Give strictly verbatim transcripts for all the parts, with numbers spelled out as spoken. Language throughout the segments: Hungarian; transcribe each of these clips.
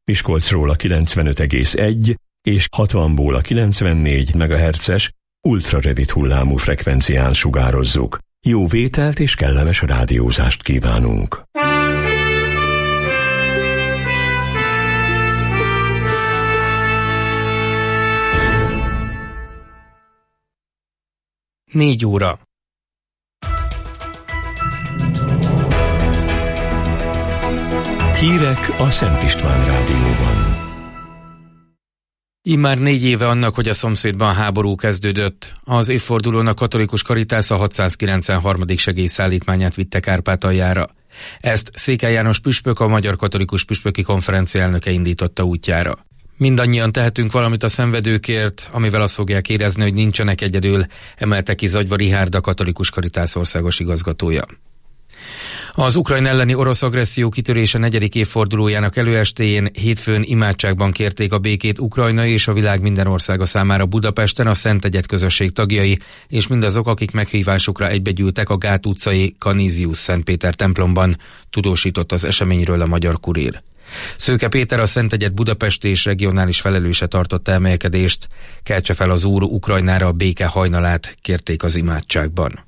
Miskolcról a kilencvenöt egész egy és hatvanból a kilencvennégy megahertzes ultrarövid hullámú frekvencián sugározzuk. Jó vételt és kellemes rádiózást kívánunk! Négy óra. Hírek a Szent István Rádióban. Immár négy éve annak, hogy a szomszédban háború kezdődött. Az évfordulón a katolikus Caritas a hatszázkilencvenharmadik segélyszállítmányát vitte Kárpátaljára. Ezt Székely János püspök, a Magyar Katolikus Püspöki Konferencia elnöke indította útjára. Mindannyian tehetünk valamit a szenvedőkért, amivel azt fogják érezni, hogy nincsenek egyedül, emelte ki Zagyva Richárd, a Katolikus Caritas országos igazgatója. Az Ukrajna elleni orosz agresszió kitörése negyedik évfordulójának előestéjén hétfőn imádságban kérték a békét Ukrajna és a világ minden országa számára Budapesten a Szent Egyed közösség tagjai, és mindazok, akik meghívásukra egybegyűltek a Gát utcai Kanízius Szent Péter templomban, tudósított az eseményről a Magyar Kurír. Szőke Péter, a Szent Egyed budapesti és regionális felelőse tartotta emelkedést. Keltse fel az Úr Ukrajnára a béke hajnalát, kérték az imádságban.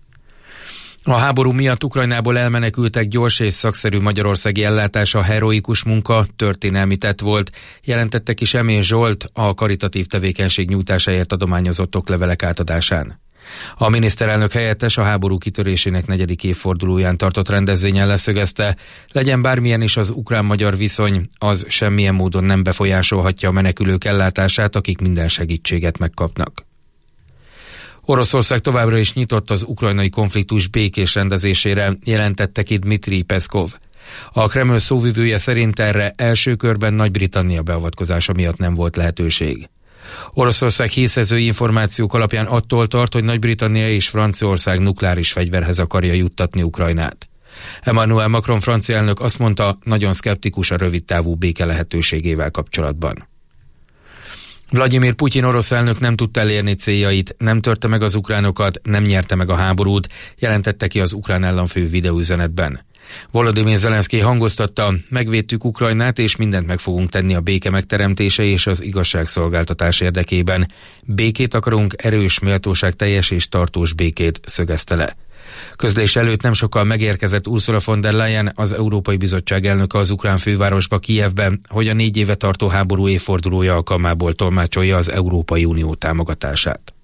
A háború miatt Ukrajnából elmenekültek gyors és szakszerű magyarországi ellátása heroikus munka, történelmi tett volt, jelentette ki Semén Zsolt a karitatív tevékenység nyújtásáért adományozott oklevelek átadásán. A miniszterelnök helyettes a háború kitörésének negyedik évfordulóján tartott rendezvényen leszögezte, legyen bármilyen is az ukrán-magyar viszony, az semmilyen módon nem befolyásolhatja a menekülők ellátását, akik minden segítséget megkapnak. Oroszország továbbra is nyitott az ukrajnai konfliktus békés rendezésére, jelentette ki Dmitri Peszkov. A Kreml szóvivője szerint erre első körben Nagy-Britannia beavatkozása miatt nem volt lehetőség. Oroszország hírszerzői információk alapján attól tart, hogy Nagy-Britannia és Franciaország nukleáris fegyverhez akarja juttatni Ukrajnát. Emmanuel Macron francia elnök azt mondta, nagyon szkeptikus a rövidtávú béke lehetőségével kapcsolatban. Vladimir Putyin orosz elnök nem tudta elérni céljait, nem törte meg az ukránokat, nem nyerte meg a háborút, jelentette ki az ukrán államfő videóüzenetben. Volodymyr Zelenszkij hangoztatta, megvédtük Ukrajnát, és mindent meg fogunk tenni a béke megteremtése és az igazságszolgáltatás érdekében. Békét akarunk, erős, méltóságteljes és tartós békét, szögezte le. Közlés előtt nem sokkal megérkezett Ursula von der Leyen, az Európai Bizottság elnöke az ukrán fővárosba, Kijevbe, hogy a négy éve tartó háború évfordulója alkalmából tolmácsolja az Európai Unió támogatását.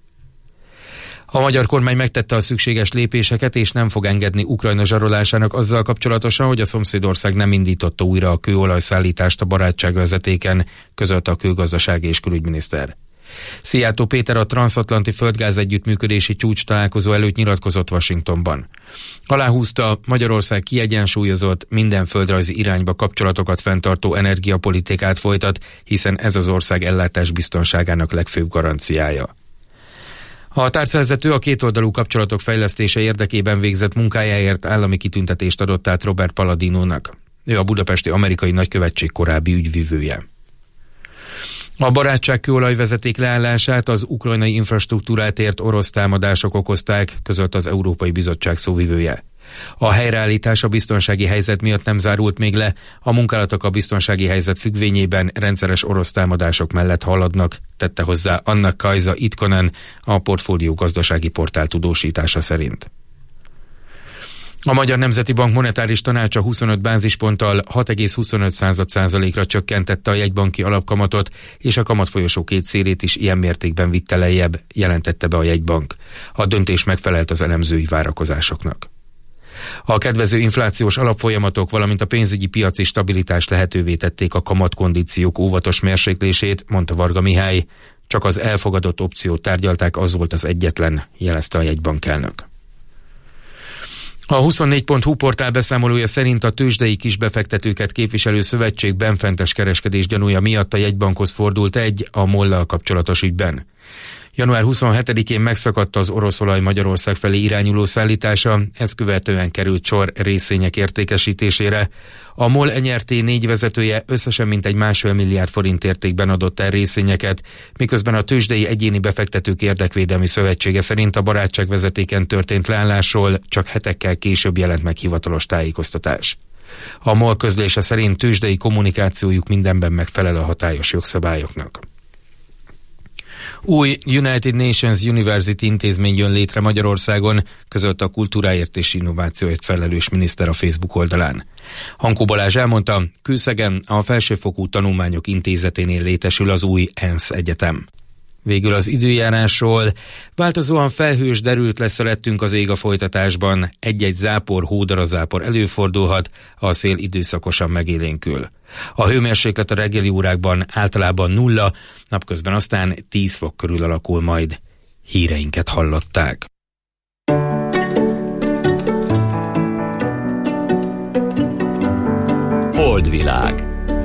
A magyar kormány megtette a szükséges lépéseket, és nem fog engedni Ukrajna zsarolásának azzal kapcsolatosan, hogy a szomszédország nem indította újra a kőolajszállítást a barátságvezetéken, közölte a kőgazdasági és külügyminiszter. Szijjártó Péter a transzatlanti földgáz együttműködési csúcs találkozó előtt nyilatkozott Washingtonban. Aláhúzta, Magyarország kiegyensúlyozott, minden földrajzi irányba kapcsolatokat fenntartó energiapolitikát folytat, hiszen ez az ország ellátás biztonságának legfőbb garanciája. A tárcavezető a kétoldalú kapcsolatok fejlesztése érdekében végzett munkájáért állami kitüntetést adott át Robert Palladinónak. Ő a budapesti amerikai nagykövetség korábbi ügyvivője. A barátság kőolajvezeték leállását az ukrajnai infrastruktúrát ért orosz támadások okozták, közölt az Európai Bizottság szóvivője. A helyreállítás a biztonsági helyzet miatt nem zárult még le, a munkálatok a biztonsági helyzet függvényében rendszeres orosz támadások mellett haladnak, tette hozzá Anna Kajza Itkonen, a Portfólió gazdasági portál tudósítása szerint. A Magyar Nemzeti Bank monetáris tanácsa huszonöt bázisponttal hat egész huszonöt százalékra csökkentette a jegybanki alapkamatot, és a kamatfolyosó két szélét is ilyen mértékben vitte lejjebb, jelentette be a jegybank. A döntés megfelelt az elemzői várakozásoknak. A kedvező inflációs alapfolyamatok, valamint a pénzügyi piaci stabilitás lehetővé tették a kamatkondíciók óvatos mérséklését, mondta Varga Mihály. Csak az elfogadott opciót tárgyalták, az volt az egyetlen, jelezte a jegybankelnök. A huszonnégy pont hu portál beszámolója szerint a tőzsdei kisbefektetőket képviselő szövetség benfentes kereskedés gyanúja miatt a jegybankhoz fordult egy a mollal kapcsolatos ügyben. január huszonhetedikén megszakadt az oroszolaj Magyarország felé irányuló szállítása, ezt követően került sor részvények értékesítésére. A MOL en er té négy vezetője összesen mintegy másfél milliárd forint értékben adott el részvényeket, miközben a tőzsdei egyéni befektetők érdekvédelmi szövetsége szerint a barátságvezetéken történt leállásról csak hetekkel később jelent meg hivatalos tájékoztatás. A MOL közlése szerint tőzsdei kommunikációjuk mindenben megfelel a hatályos jogszabályoknak. Új United Nations University intézmény jön létre Magyarországon, közölte a kultúráért és innovációért felelős miniszter a Facebook oldalán. Hankó Balázs elmondta, Kőszegen a Felsőfokú Tanulmányok Intézeténél létesül az új ENSZ egyetem. Végül az időjárásról. Változóan felhős, derült lesz a lettünk az ég a folytatásban. Egy-egy zápor, hódarazápor előfordulhat, a szél időszakosan megélénkül. A hőmérséklet a reggeli órákban általában nulla, napközben aztán tíz fok körül alakul majd. Híreinket hallották. Holdvilág.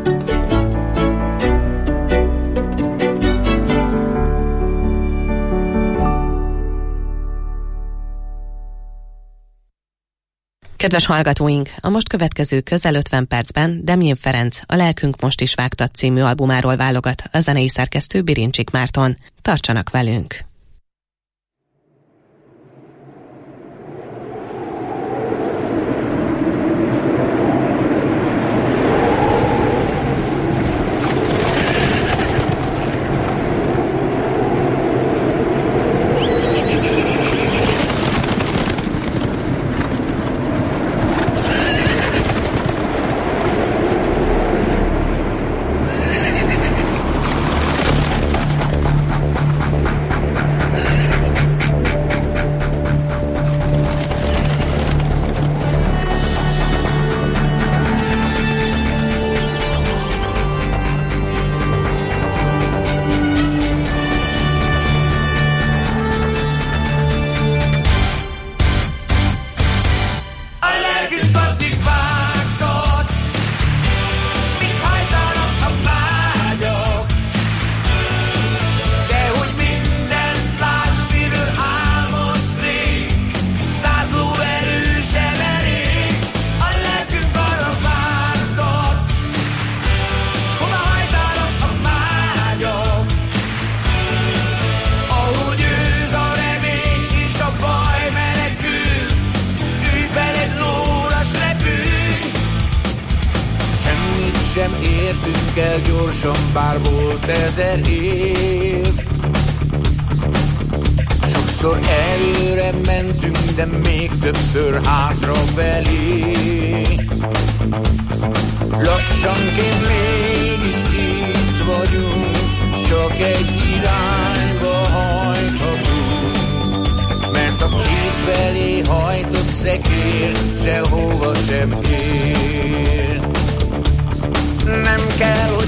Kedves hallgatóink, a most következő közel ötven percben Demjén Ferenc a Lelkünk most is vágtat című albumáról válogat a zenei szerkesztő Birincsik Márton. Tartsanak velünk! Bár volt ezer év, sokszor előre mentünk, de még többször hátrafelé. Lassanként mégis itt vagyunk, s csak egy irányba hajthatunk, mert a két felé hajtott szekér sehova sem ér. Nem kell, hogy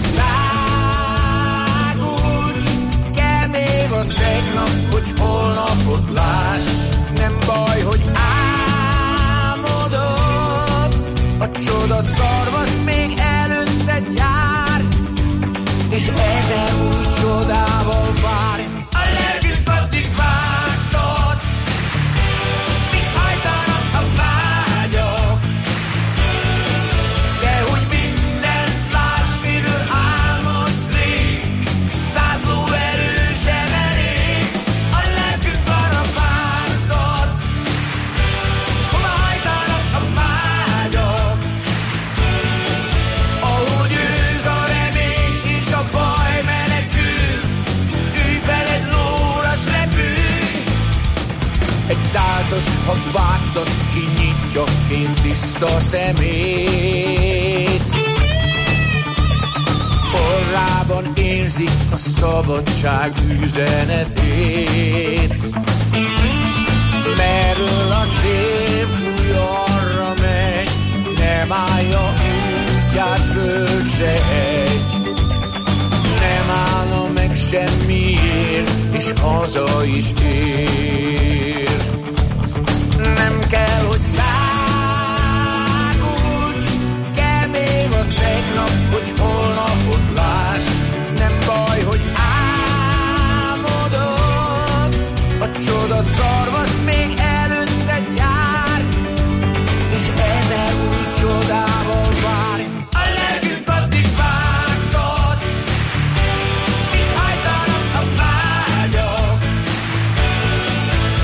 tegnap, hogy holnapot láss, nem baj, hogy álmodod, a csoda szarvas még előtted jár, és ezer új csodával vár. A lelkünk addig vágtat, míg hajtanak a vágyak, de hogy mindent láss, miről álmodsz rég, száz lóerő sem elég. A lelkünk arra vágtat, hova hajtanak a vágyak, ahogy őz a remény és a baj menekül, ülj veled lóra, s repülj. Egy táltos, ha vágtat, kinyitja két tiszta szemét, orrában érzi a szabadság üzenetét. Merről a szél fúj, arra megy, nem állja útját föld se egy. Nem állna meg semmiért, és haza is ér. Nem kell, hogy szágulj, kell még a tegnap, hogy holnapot láss. Nem baj, hogy álmodod, a csoda szarvas még előtted jár, és ezer új csodával vár. A lelkünk addig vágtat, míg hajtanak a vágyak,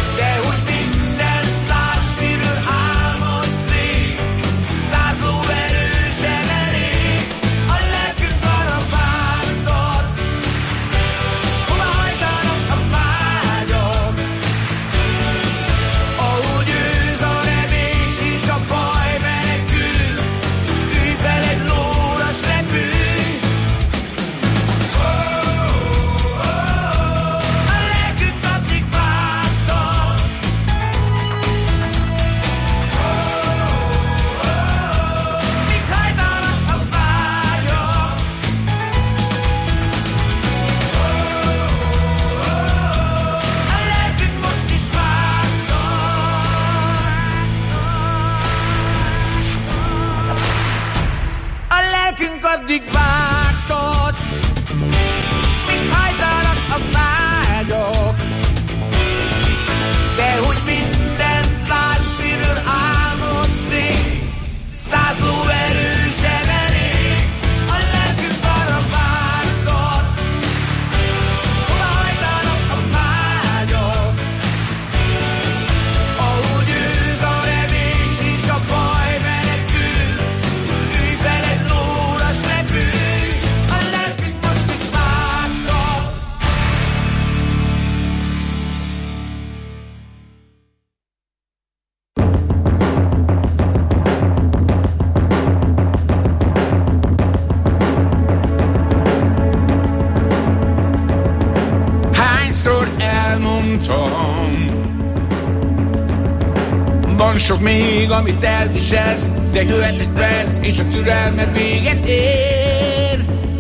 Van sok még, amit elviselsz, de jöhet egy perc, és a türelmed véget ér.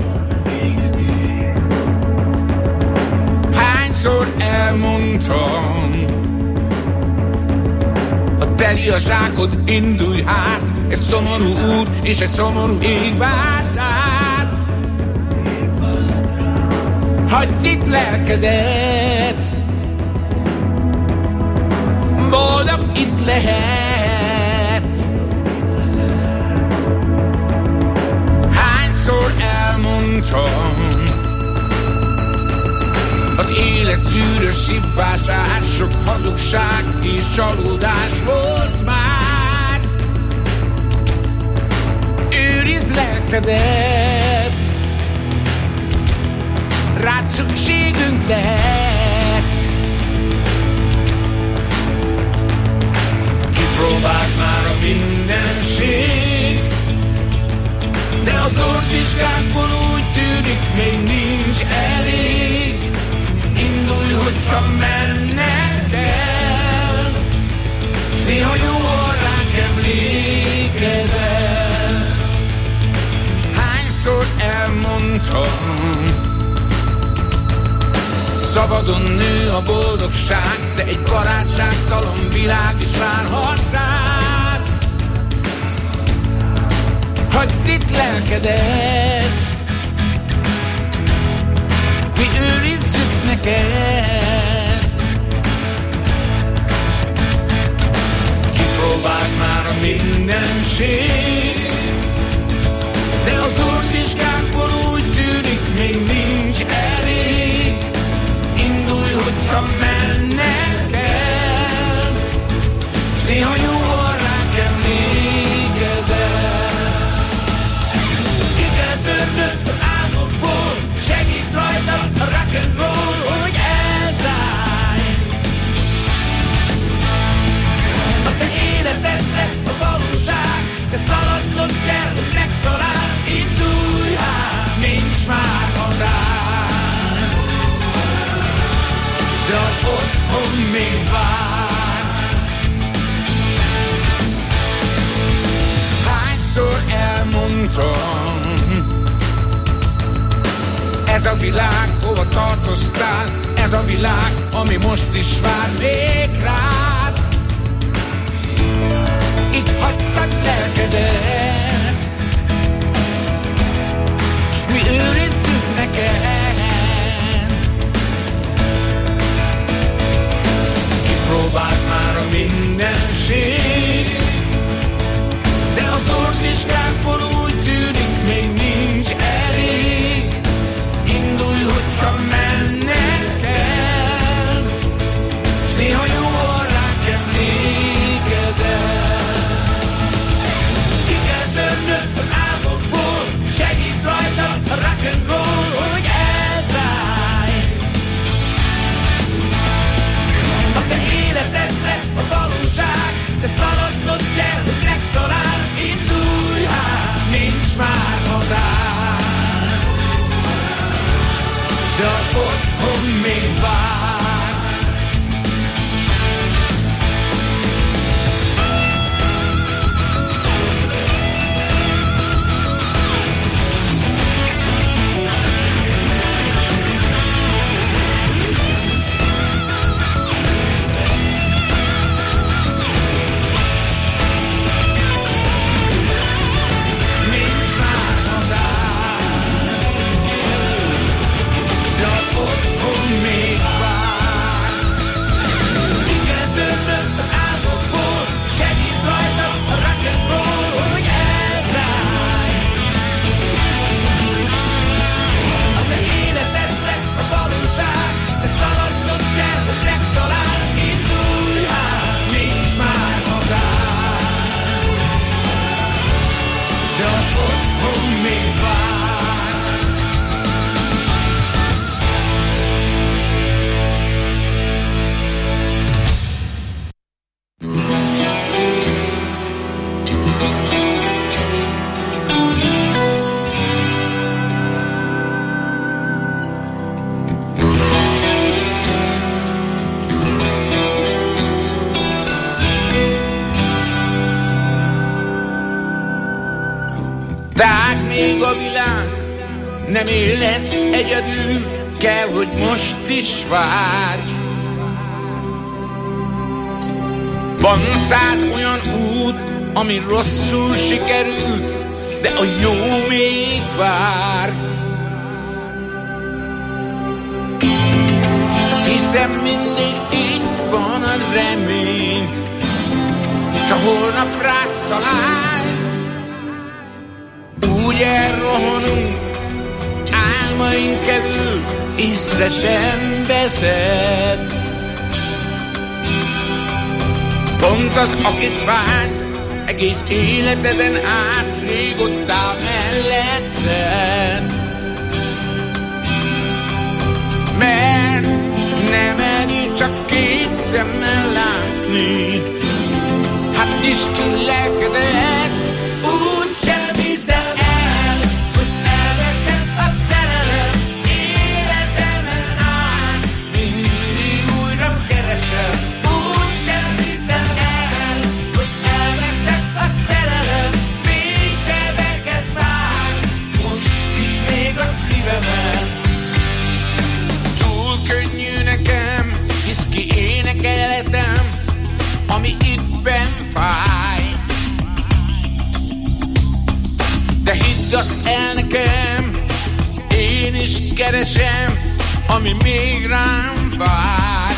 Hányszor elmondtam, a teli a zsákod, indulj hát, egy szomorú út és egy szomorú ég vár rád. Hagyd itt lelkedet, boldog itt lehet. Hányszor elmondtam, az élet szűrös szipásás, sok hazugság és csalódás volt már. Őrizd lelkedet, rád szükségünk lehet. Kipróbáld már a mindenség, de az orvvizsgákból úgy tűnik, még nincs elég. Indulj, hogyha menne kell, s néha jól ránk emlékezel. Hányszor elmondtam, szabadon nő a boldogság, de egy barátságtalan világ is várhat rád. Hagyd itt lelkedet, mi őrizzük neked. Kipróbáld már a mindenség, de az orvvizsgákból úgy tűnik, még nincs elég. Indulj, hogyha menne kell, s néha jól ránk emlékezel. Ki kell törnöd az álmokból, segít rajta a rock'n'roll, hogy elszállj. A te életed lesz a valóság, de szaladnod kell, hogy megtalál. Indulj hát, nincs már határ, de az otthon még vár. Hányszor elmondtam, ez a világ, hova tartoztál, ez a világ, ami most is vár még rád. Itt hagytad lelkedet, s mi őrizzük neked. Kipróbáld már a mindenség, de az orvvizsgákból úgy tűnik, még nincs elég. Indulj, hogyha menne kell, s néha jól ránk emlékezel. Ki kell törnöd az álmokból, segít rajta a rock'n'roll, hogy elszállj. A te életed lesz a valóság, de szaladnod kell, hogy megtalál. Indulj hát, nincs már határ, de az otthon még vár. Nincs már határ, de az otthon még vár. nem élhetsz egyedül, kell, hogy most is várj. Van száz olyan út, ami rosszul sikerült, de a jó még vár. Hiszen mindig itt van a remény, s a holnap rád talál. Úgy elrohanunk álmaink elől, észre sem veszed. Pont az, akit vársz, egész életeden át, rég ott áll melletted. Mert nem elég csak két szemmel látni, hát nyisd ki lelkedet. Úgy sem hiszem el, hogy elveszett a szerelem, életemen át mindig újra keresem. Úgy sem hiszem el, hogy elveszett a szerelem, mély sebeket vár, most is még a szívemen. Túl könnyű nekem, hisz ki énekelhetem, ami itt benn fáj. De hidd azt el nekem, én is keresem, ami még rám vár.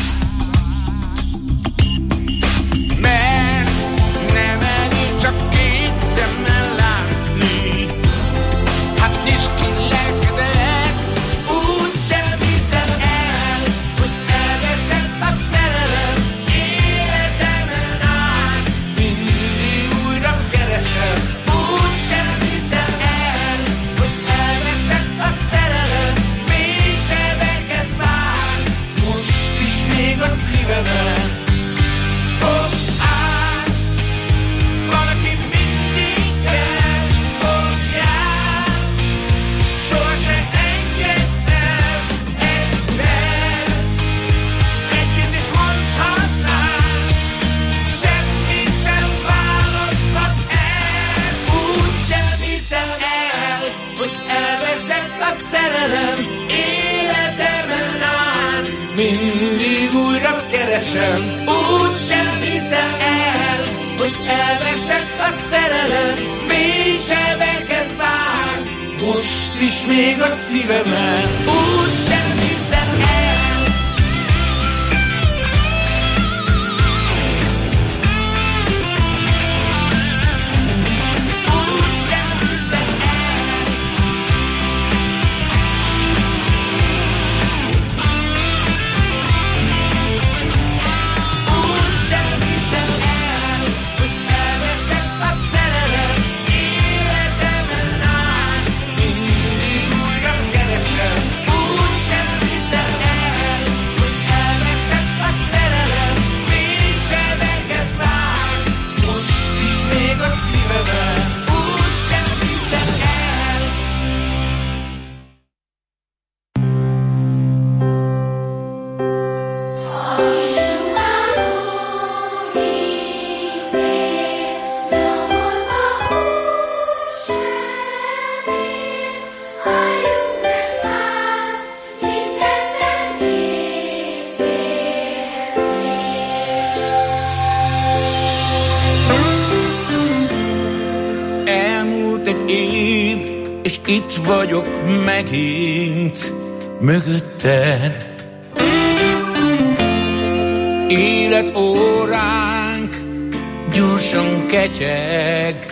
Mert nem elég csak két szemmel látni, hát nyisd ki lelkedet. Úgy sem hiszem el, hogy elveszett a szerelem, életemen át mindig újra keresem. Úgy sem hiszem el, hogy elveszett a szerelem, mély sebeket vár, most is még a szívemen. Fogd át, valaki mindig kell, fogjál, sohasem engedtem egyszer. Együtt is mondhatnánk, semmi sem választhat el. Úgy sem hiszem el, hogy elveszett a szerelem, életemen át mindig újra keresem. Úgy sem hiszem el, hogy elveszett a szerelem, mély sebeket vár, most is még a szívemen. Úgy sem hiszem el. Úgy sem hiszem el. Úgy sem hiszem el, hogy elveszett a szerelem, életemen át mindig újra keresem. Úgy sem hiszem el, hogy elveszett a szerelem, mély sebeket vár, most is még a szívemen. Úgy sem hiszem el. Elmúlt egy év, és itt vagyok megint mögötted. Életóránk gyorsan ketyeg.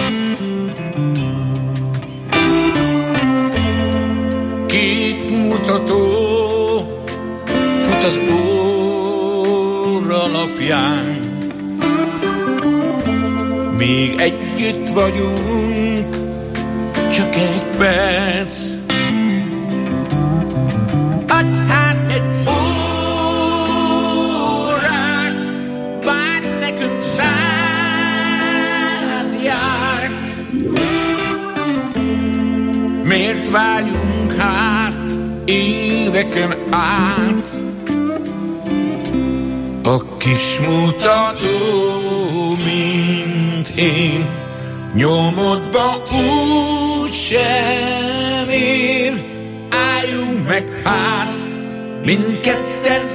Két mutató fut az óralapján. Még együtt vagyunk, csak egy perc. Adj hát egy órát, bár nekünk száz járt. Miért várjunk hát éveken át? A kis mutató, mint én, nyomodba úgy sem ér. hát, mindketten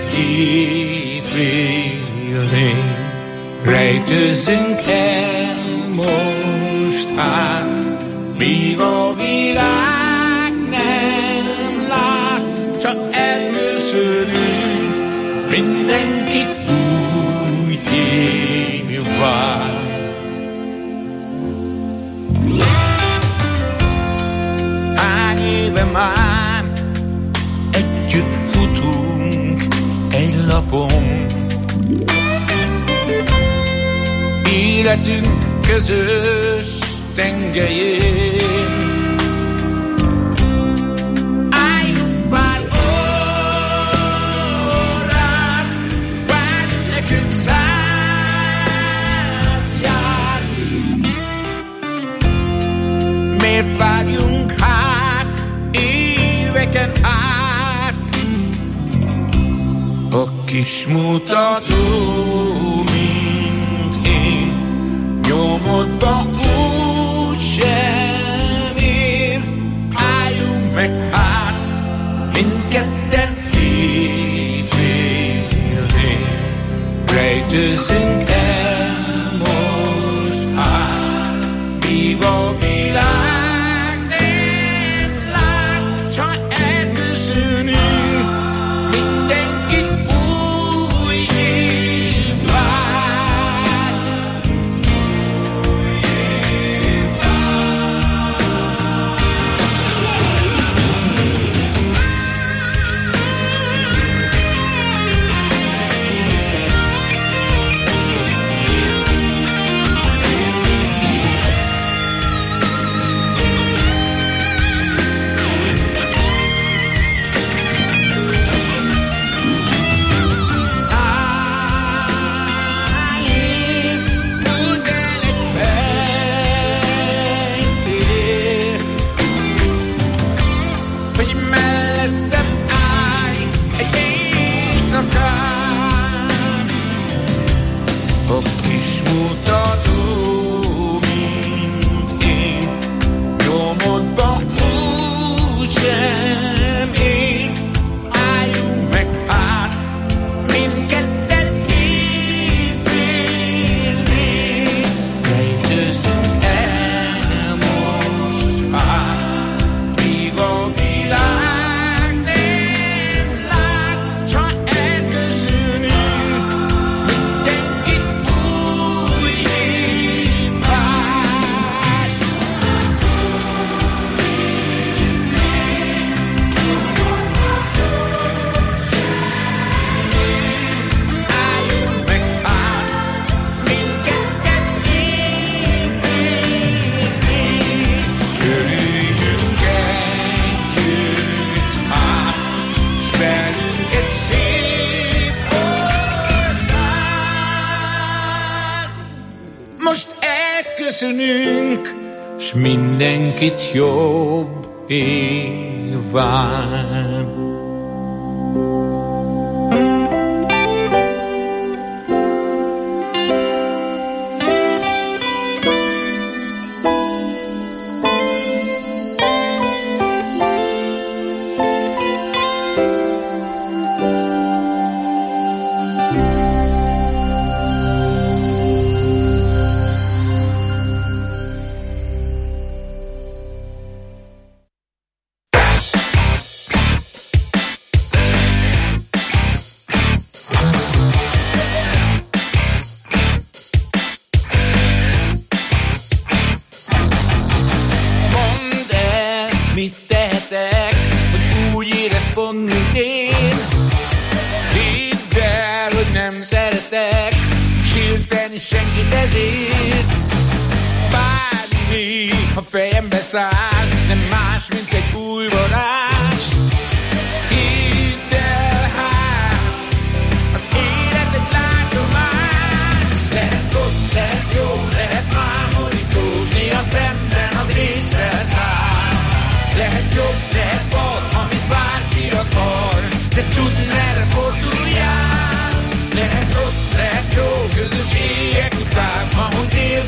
éjfélnél rejtőzzünk el most hát, míg a világ nem lát, csak elköszönünk mindenkit új év vár. Hány éve már együtt futunk egy lapon, életünk közös tengelyén. Álljunk pár órát, várj nekünk száz járt. Miért várjunk hát éveken át? A kis mutató nyomodba úgy sem ér. Álljunk meg hát, mindketten éjfélnél rejtőzzünk el most hát, míg a világ nem lát, csak elköszönünk mindenkit új év vár. Elköszönünk, s mindenkit jobb év vár.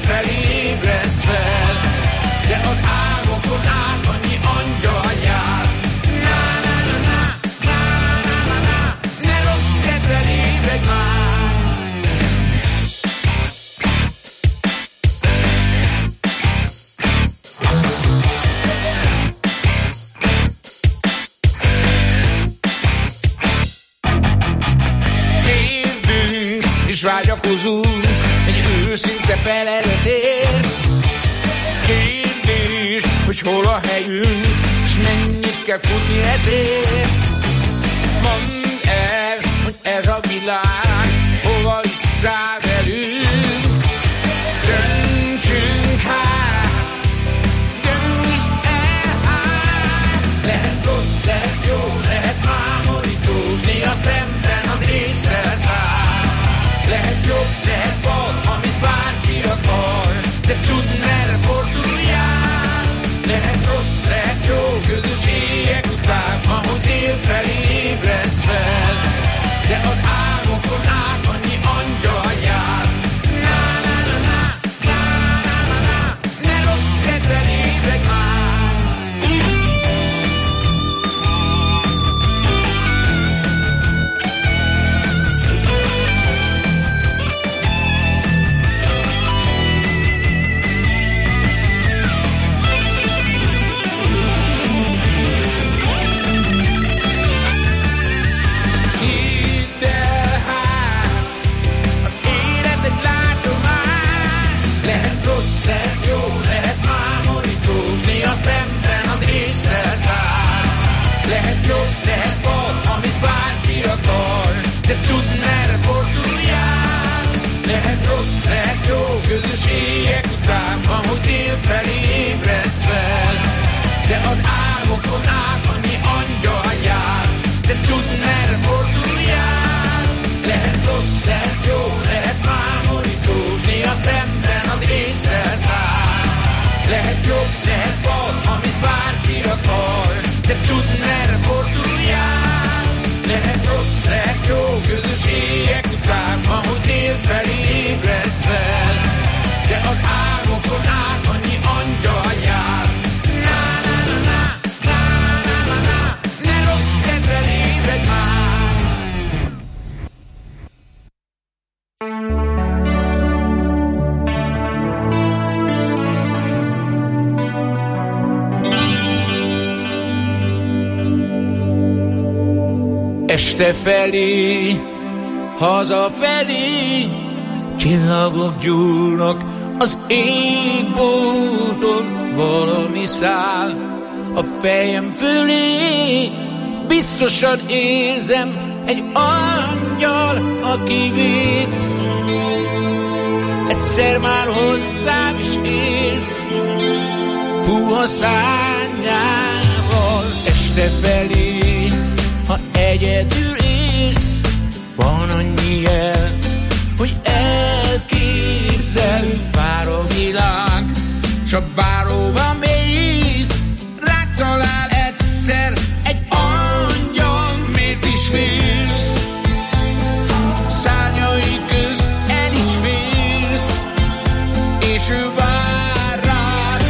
Felébredsz fel, de az álmokon át annyi angyal jár. imádkozunk egy őszinte feleletért. Kérdés, hogy hol a helyünk, s mennyit kell futni ezért. Mondd el, hogy ez a világ hova is száll velünk. Döntsünk hát, döntsd el hát. Lehet rossz, lehet jó, lehet mámorítós, néha szemben az észre száll. Lehet jobb, lehet bal, amit bárki akar, de tudd, merre forduljál. Lehet rossz, lehet jó, közös éjek után, ahogy dél felé ébredsz fel. De az álmokon át annyi angyal jár. Na, na, na, na, na, na, na, na, ne rossz kedven ébredj már. Lehet bal, amit bárki akar, de tudd, merre forduljál. Lehet rossz, lehet jó, közös éjek után, ahogy dél felé ébredsz fel. De az álmokon át annyi angyal jár, de tudd, merre forduljál. Lehet rossz, lehet jó, lehet mámorítós, néha szemben az észre szállsz. Lehet jobb, lehet bal, amit bárki akar, de tudd, merre forduljál. Lehet rossz, lehet jó, közös éjek után, ahogy dél felé ébredsz fel. De az álmokon át annyi angyal jár. Na, na, na, na, na, na, na, na, ne rossz kedven ébredj már. Este felé, hazafelé, csillagok gyúlnak az égbolton, valami száll a fejem fölé. Biztosan érzem egy angyal, aki véd. Egyszer már hozzám is ért, puha szárnyával. Este felé, ha egyedül élsz, van annyi el, hogy elképzeld. Vár a világ, s a bárhova mész, rád talál egyszer egy angyal, miért is félsz? Szárnyai közt el is félsz, és ő vár rád.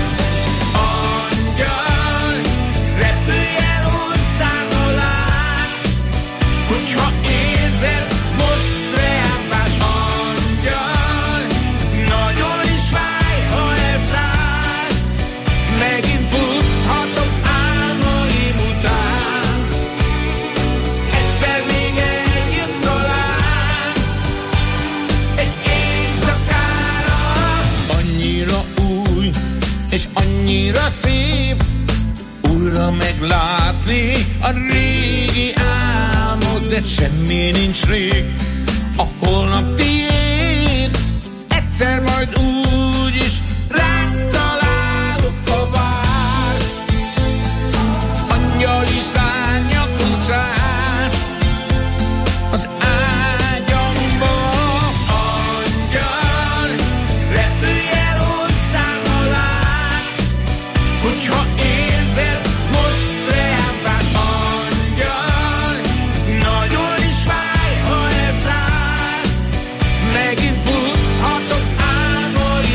Angyal, repülj el hozzám, ha látsz, hogyha érzed, most reám vágy. Angyal, nagyon is fáj, ha elszállsz, megint futhatok álmaim után. Egyszer még eljössz talán egy éjszakára. Annyira új és annyira szép újra meglátni a régi álmod, de semmi nincs rég, a holnap tiéd. Egyszer majd úgy is rád találok, ha vársz. Angyali szárnyakon szállsz az ágyamba. Angyal, repülj el hozzám, ha látsz, hogyha érzed, most reám vágy. Angyal, nagyon is fáj, ha elszállsz, megint futhatok álmaim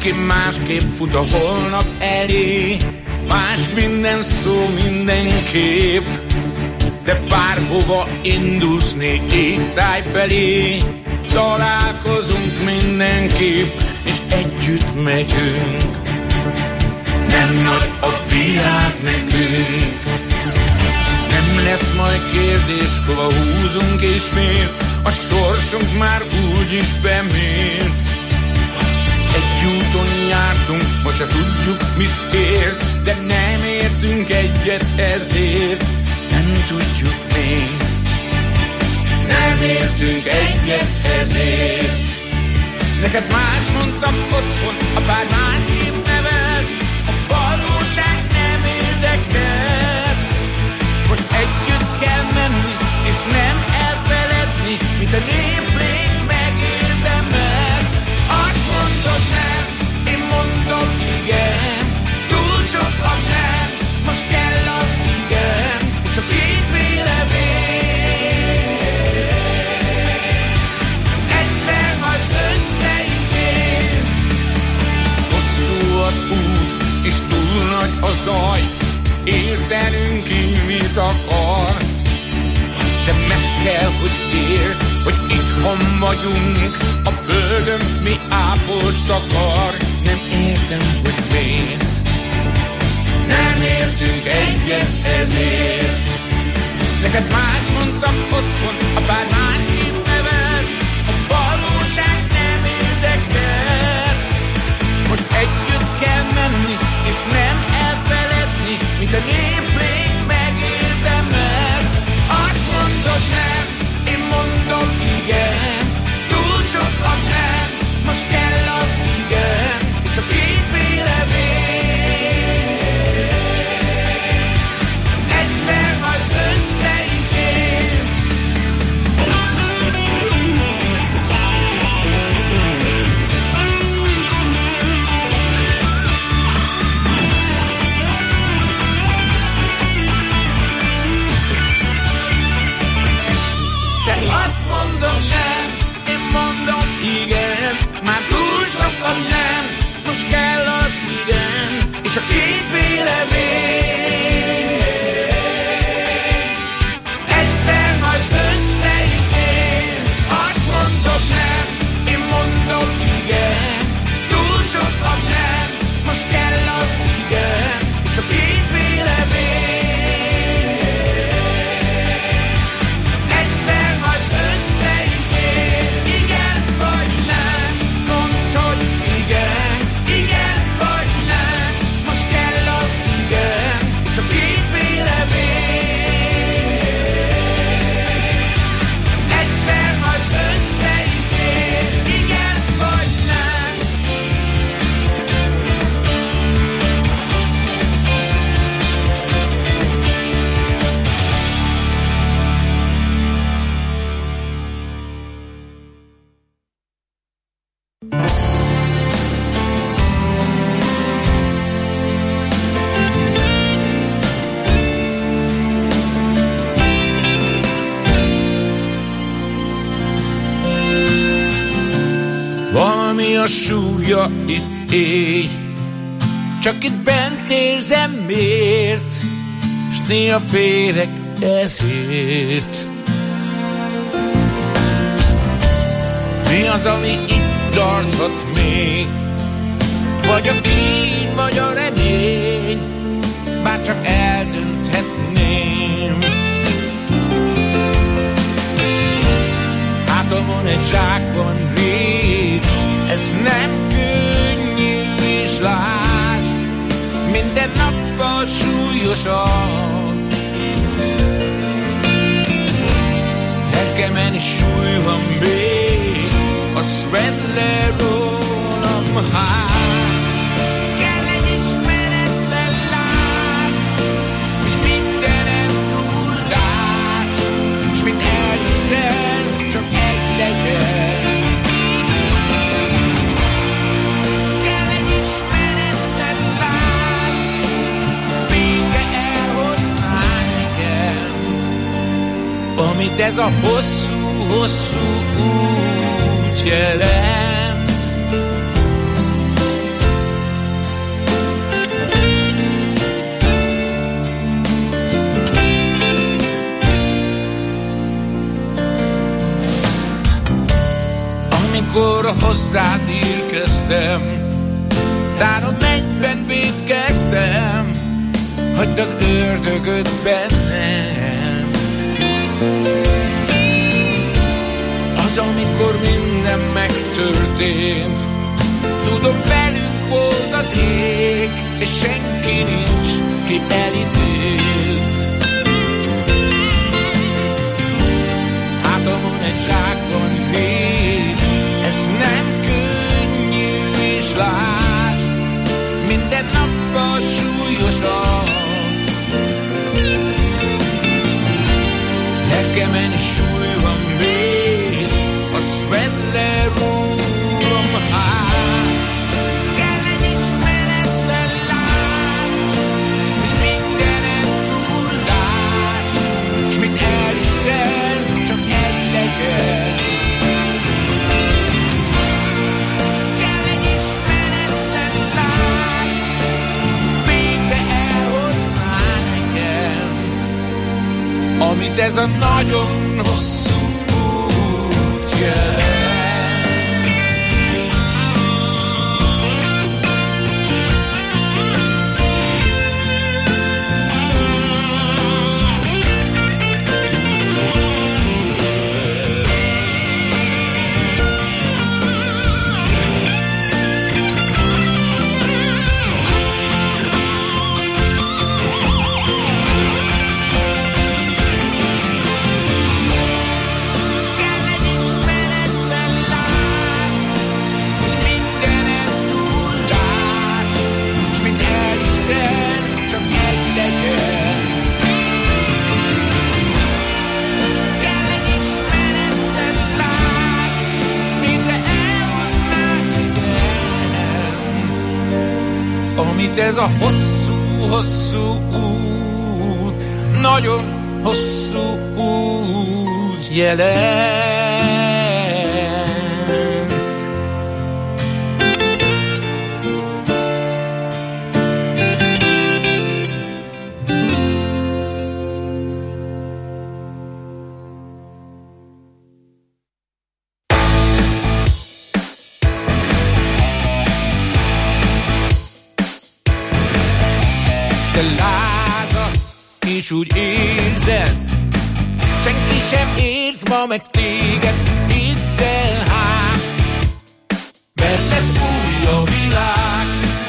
Aki másképp fut a holnap elé, más minden szó mindenképp, de bárhova indulsz négy égtáj felé, találkozunk mindenképp, és együtt megyünk. Nem nagy a világ nekünk, nem lesz majd kérdés, hova húzunk és miért, a sorsunk már úgyis bemért. Egy úton jártunk, most se tudjuk mit ért, de nem értünk egyet ezért, nem tudjuk miért. Nem értünk egyet ezért. Neked más mondtam otthon, apád másképp nevelt, a valóság nem érdekel. Most együtt kell menni, és nem elfeledni, mint a néplég megérdemel. Azt mondod nem, én mondom igen, túl sok a nem, most kell az igen, és a két vélemény egyszer majd össze is ér. Hosszú az út, és túl nagy a zaj, értenünk ki mit akar, de meg kell, hogy értsd, hogy itthon vagyunk, a földön mi ápost akar. Nem értem, hogy miért, nem értünk egyet ezért. Neked más mondtam otthon, apád másképp nevelt, a valóság nem érdekel. Most együtt kell menni, és nem elfeledni, mint a néplég megérdemel. Azt mondod nem, én mondom igen, túl sok a nem, most kell az igen, és a két vélemény egyszer majd össze is ér. De azt mondom nem, én mondom igen, már túl sok a nem, most kell az igen, és a két vélemény egyszer majd össze is ér. Azt mondom nem, én mondom igen, túl sok a nem, most kell az igen, és a két vélemény egyszer majd össze is ér. Igen vagy nem, mondd, hogy igen, igen vagy nem, most kell az igen, és a két vélemény egyszer majd össze is ér. Igen vagy nem. Valami a súlya itt éj, csak itt bent érzem miért, s néha félek ezért. Mi az, ami itt tarthat még? Vagy a kín, vagy a remény, bár csak eldönthetném. Hátamon egy zsákban rég, ez nem könnyű, és lásd, minden nappal súlyosabb. Lelkemen is súly van még, azt vedd le rólam, hát kell egy ismeretlen lány, hogy mindenen túllát, s mit elhiszel, csak egy legyen. Kell egy ismeretlen lány, végre elhozná nekem, amit ez a hosszú-hosszú út jelent. amikor hozzád érkeztem, tán a mennyben vétkeztem, hagyd az ördögöt bennem. Az, amikor minden megtörtént, tudom, velünk volt az ég, és senki nincs, ki elítélt. Hátamon egy zsákban még, ez nem könnyű, és lásd, minden nappal súlyosabb. Lelkemen súly van még, azt vedd le rólam, hát kell egy ismeretlen láss, hogy mindenen túllás, s mit elhiszel, csak egy legyen. Kell egy ismeretlen láss, végre elhozná nekem, amit ez a nagyon hosszú út jelent. Amit ez a hosszú, hosszú út, nagyon hosszú út jelent. Te lázadsz, és úgy érzed, senki sem ért ma meg téged, hidd el hát, mert ez új a világ.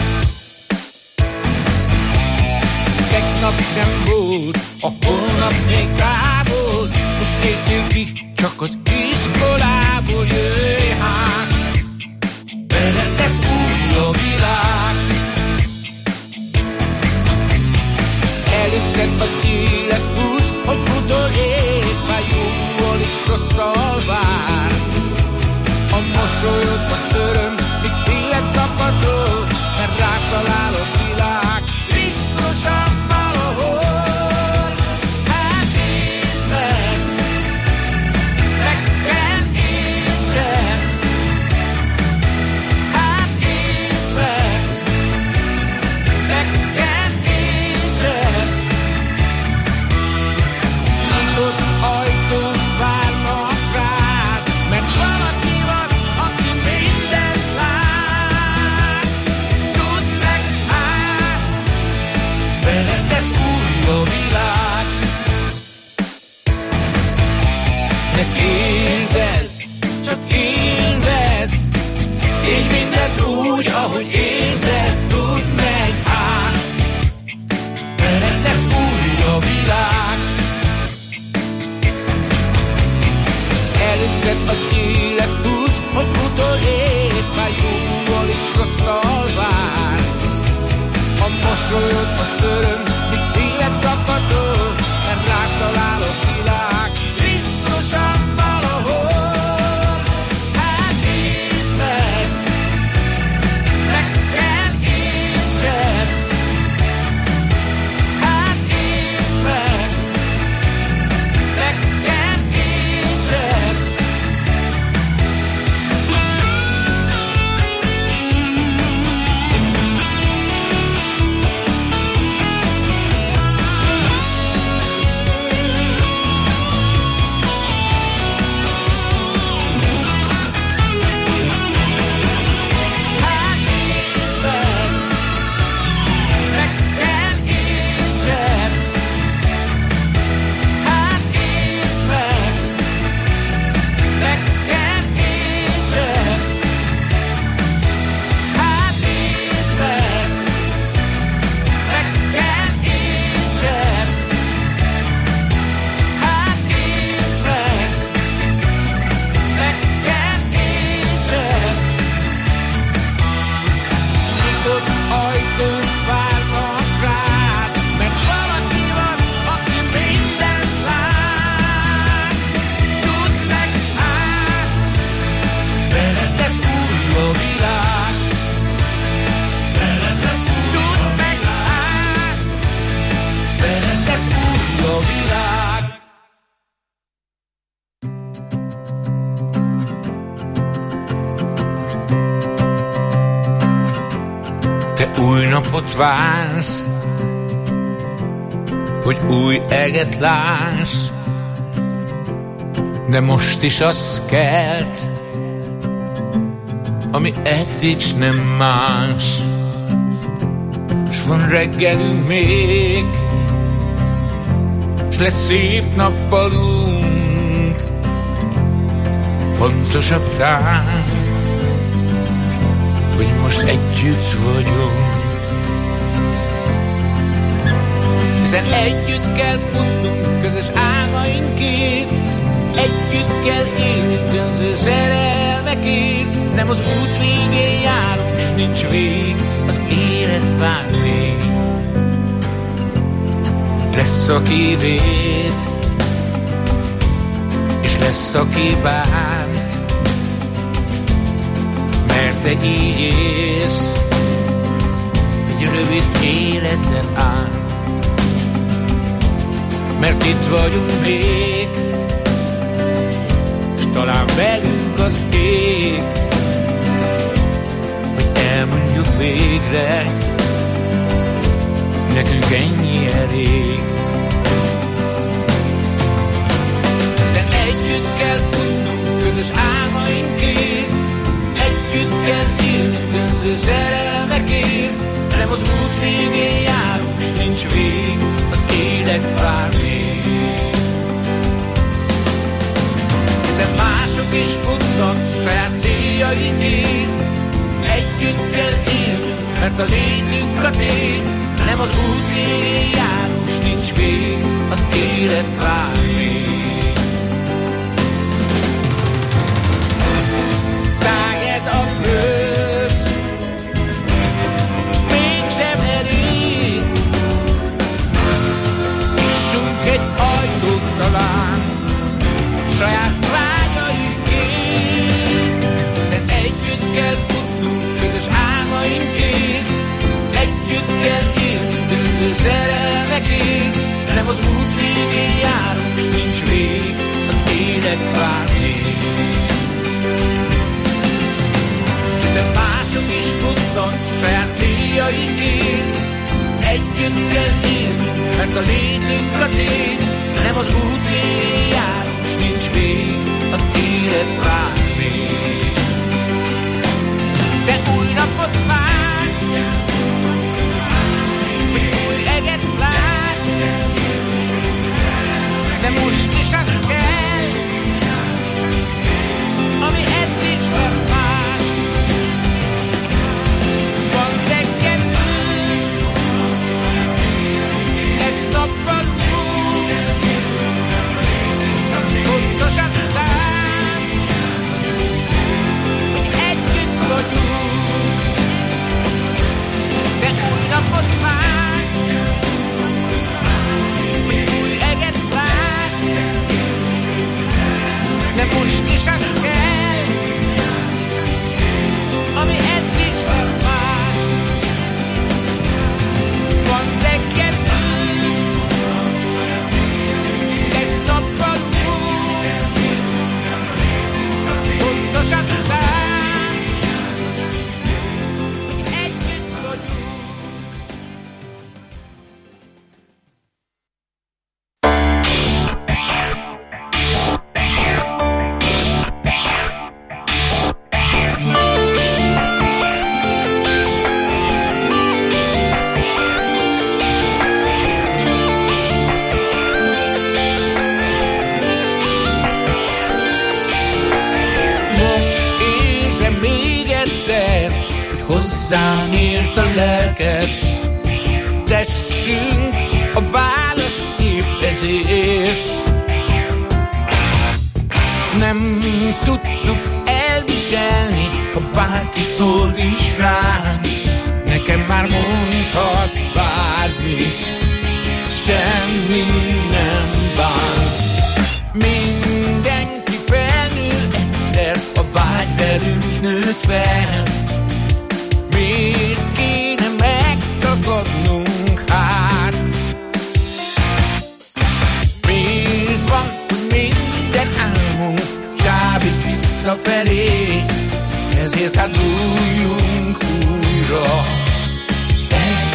Tegnap sem volt, a holnap még távol, most lépjünk ki, csak az iskolából jöjj hát, mert ez új a világ. Előtted az élet fut, hogy utoljék, már jóval is rosszal vár. A mosolyod, az öröm, míg szíved szakadról, mert rád talál a világ, biztosan valahol. Hát nézd meg, nekem értsed. Hát nézd meg, nekem értsed. Nyitott ajtók várnak rád, mert valaki van, aki mindent lát. Tudd meg hát, veled ez új a világ. Ne kérdezz, csak élvezz, így mindent úgy, ahogy érzed. Tudd meg hát, veled ez új a világ. Előtted az élet fut, hogy utoljék, már jóval is rosszal vár. A mosolyod, az öröm, míg szíved szakadol, mert rád talál a világ, biztosan valahol. Hát nézd meg, nekem értsed. Hát nézd meg, nekem értsed. napot vársz, hogy új eget láss, de most is az kelt, ami eddig s nem más. S van reggelünk még, s lesz szép nappalunk. Fontosabb tán, hogy most együtt vagyunk. Hiszen együtt kell futnunk közös álmainkért, együtt kell élnünk közös szerelmekért. Nem az út végén járunk, s nincs vég, az élet vár még. Lesz, aki véd, és lesz, aki bánt, mert te így élsz egy rövid életen át. Mert itt vagyunk még, s talán velünk az ég, hogy elmondjuk végre, nekünk ennyi elég. Hiszen együtt kell futnunk közös álmainkért, együtt kell élnünk közös szerelmekért. Nem az út végén járunk, s nincs vég, az élet vár még. Hiszen mások is futnak saját céljaikért, együtt kell élnünk, mert a létünk a tét. Nem az út végén járunk, s nincs vég, az élet vár még. Táged a föld, mégsem elég, nyissunk egy ajtót talán saját vágyainkért. Hiszen együtt kell futnunk közös álmainkért, együtt kell élnünk közös szerelmekért. Nem az út végén járunk, s nincs vég, az élet vár még. Hiszen mások is futnak saját céljaikért, együtt kell élnünk, mert a létünk a tét. Nem az út végén járunk, s nincs vég, az élet vár még. Te új napot várj, új eget látsz, de most is az kell, ami eddig nem más. Van reggelünk, lesz nappalunk, fontosabb tán, hogy együtt vagyunk. De új napot várj, új eget látsz, de most is az kell, ami eddig nem más. Van reggelünk, lesz nappalunk, fontosabb tán, hogy együtt vagyunk. Most érzem még egyszer, hogy hozzám ért a lelked. Testünk a válasz épp ezért. Nem tudtuk elviselni, ha bárki szólt is ránk. Nekem már mondhatsz bármit, semmi nem bánt. Mindenki felnő egyszer, a vágy velünk nőtt fel. Miért kéne megtagadnunk hát? Miért van, hogy minden álmunk csábít visszafelé? Ezért hát dúljunk újra együtt.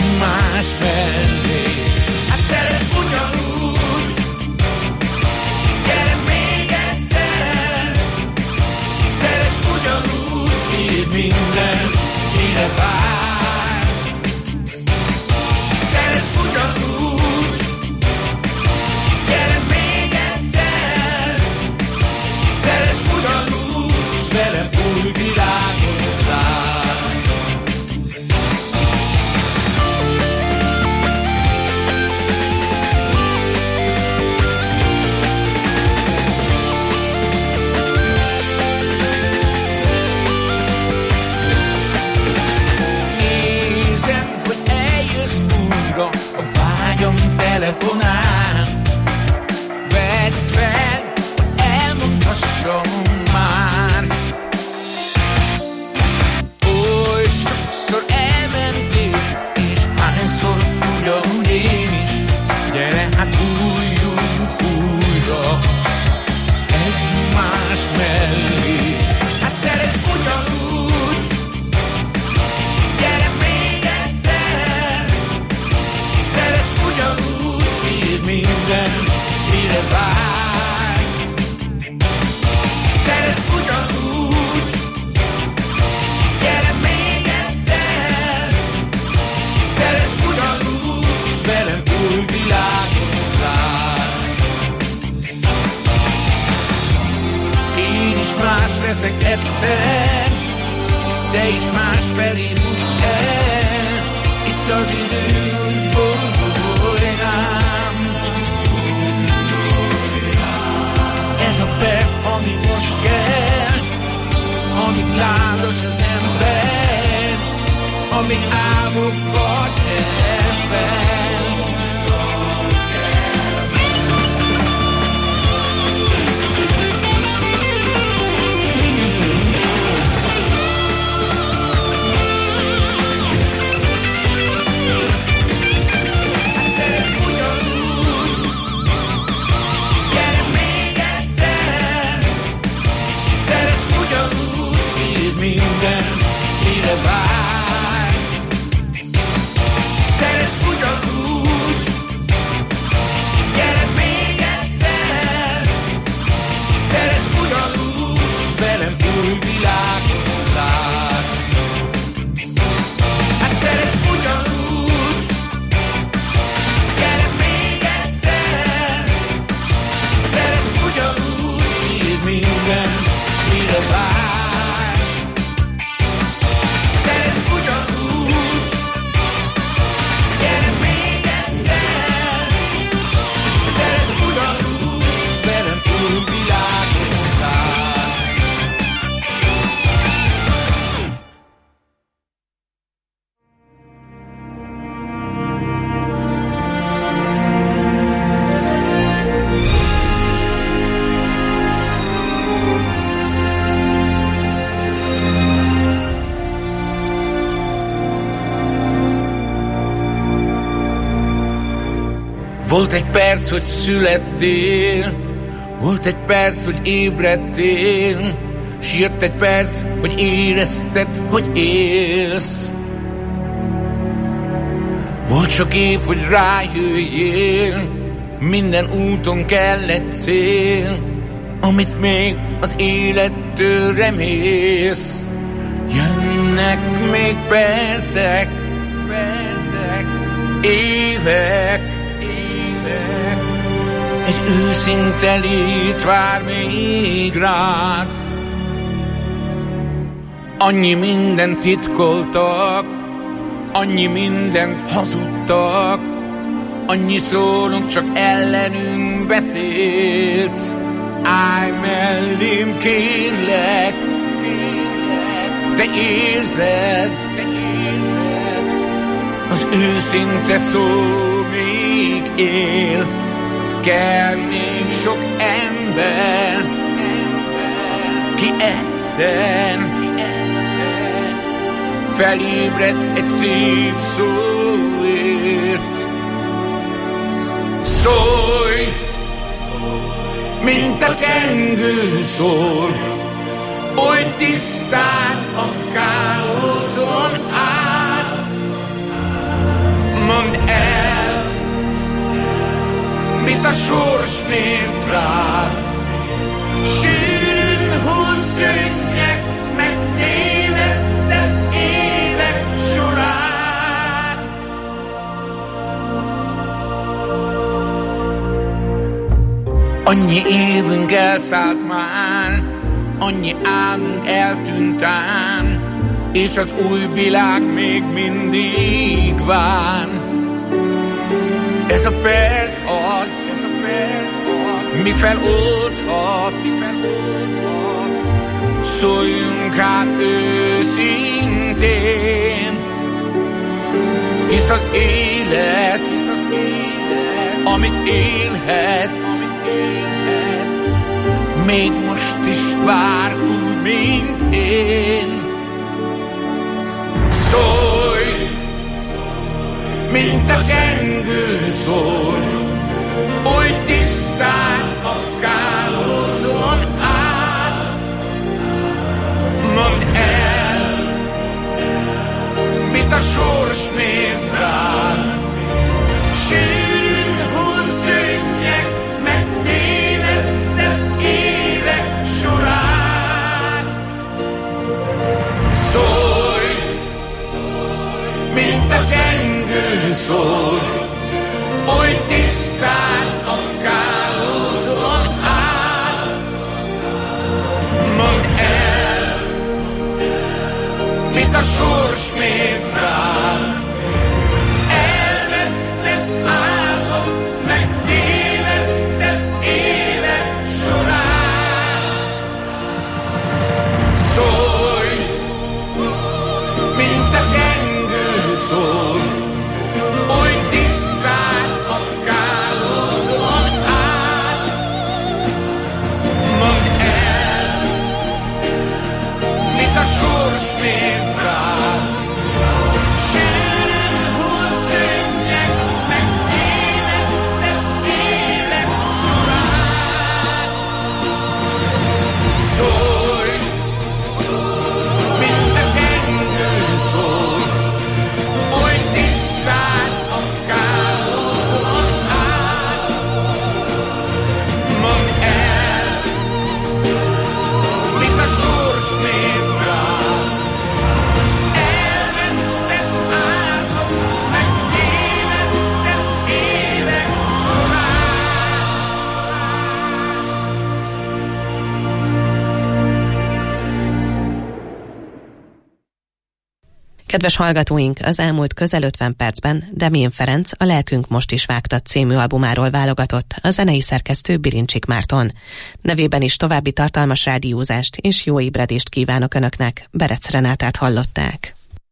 írd minden, mire vársz. Szeress ugyanúgy, gyere még egyszer. Szeress ugyanúgy, s velem új világot lát. A vágyam telefonál, vedd fel, elmondhassam már. Oly sokszor elmentél, és hányszor ugyanúgy én is. Gyere hát bújjunk újra egymás mellé. Hát szeress ugyanúgy, gyere még egyszer. Szeress ugyanúgy, írd minden, mire vársz. Szeress ugyanúgy, gyere még egyszer. Szeress ugyanúgy, s velem új világot lát. Én is más leszek egyszer, te is más felé futsz el. Itt az idő, hogy boldogulj rám. Ez a perc, ami most kell, amit lázas az ember, amit álmokkal kell fel. Minden, mire vársz. Szeress ugyanúgy, gyere még egyszer. Szeress ugyanúgy, s velem új világot látsz. Hát szeress ugyanúgy, gyere még egyszer. Szeress ugyanúgy, írd minden, mire vársz. Volt egy perc, hogy születtél, volt egy perc, hogy ébredtél, s jött egy perc, hogy érezted, hogy élsz. Volt sok év, hogy rájöjjél, minden úton kell egy cél, amit még az élettől remélsz. Jönnek még percek, percek, évek, egy őszinte lét vár még rád. Annyi mindent titkoltak, annyi mindent hazudtak, annyi szónok csak ellenünk beszélt. Állj mellém, kérlek, te érzed, te érzed, az őszinte szó még él. Kell még sok ember, ki egyszer felébred egy szép szóért. Szólj, mint a csengő szól, oly tisztán a káoszon át. Mondd el, mit a sors mért rád. Sűrűn hull könnyek, meg tévesz Annyi évünk elszállt már, annyi álmunk eltűnt ám, és az új világ még mindig vár. Ez a perc az, ez a perc az, mi feloldhat, szóljunk hát őszintén, hisz az élet, amit élhetsz, még most is vár úgy, mint én. Szólj, mint a csengő szól, oly tisztán a káoszon át. Mondd el, mit a sors mért rád, sűrűn hull könnyek megtévesztett évek során. Szólj, mint a csengő szól, oly tisztán a káoszon át. Mondd el, mit a sors mért rád, elvesztett álmok, megtévesztett évek során. Szólj, mint a csengő szól, oly tisztán a káoszon át. Mondd el, mit a sors mért rád, sűrűn hull könnyek megtévesztett évek során. Szólj, mint a csengő szól, oly tisztán a káoszon át. Mondd el, mit a sors mért rád, elvesztett álmok, megtévesztett évek során. Kedves hallgatóink, az elmúlt közel ötven percben Demjén Ferenc a Lelkünk most is vágtat című albumáról válogatott, a zenei szerkesztő Birincsik Márton. Nevében is további tartalmas rádiózást és jó ébredést kívánok Önöknek. Berec Renátát hallották.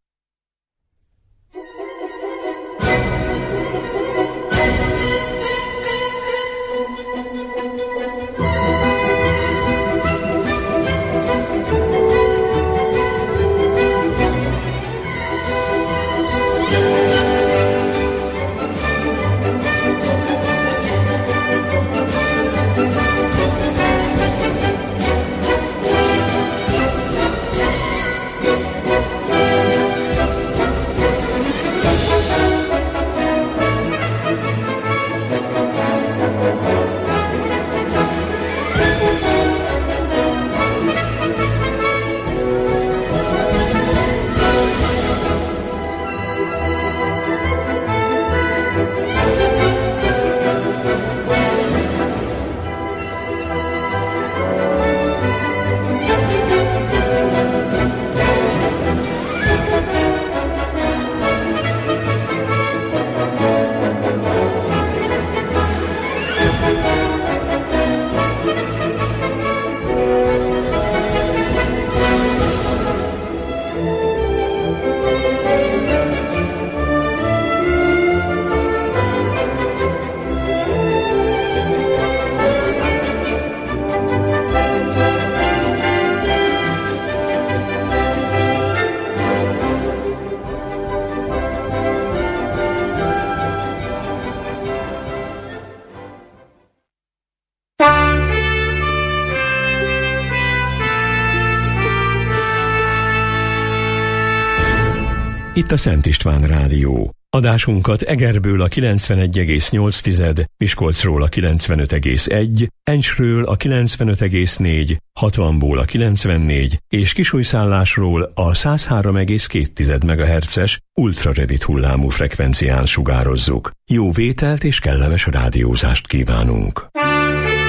Itt a Szent István Rádió. Adásunkat Egerből a kilencvenegy egész nyolc, Miskolcról a kilencvenöt egész egy, Encsről a kilencvenöt egész négy, hatvanból a kilencvennégy és Kisújszállásról a száz három egész két megahertzes ultrarövid hullámú frekvencián sugározzuk. Jó vételt és kellemes rádiózást kívánunk!